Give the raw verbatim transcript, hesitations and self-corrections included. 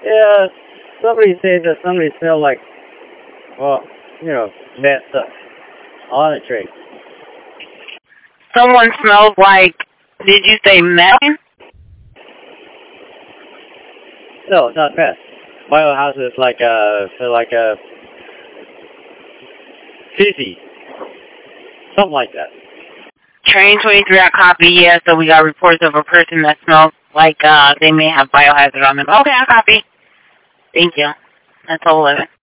Yeah, somebody said that somebody smelled like, well, you know, bad stuff on the train. Someone smells like, did you say methane? No, not meth. Biohazard is like a, like a, fizzy. Something like that. Train twenty-three, I copy, yeah, so we got reports of a person that smells like uh, they may have biohazard on them. Okay, I copy. Thank you. That's all eleven.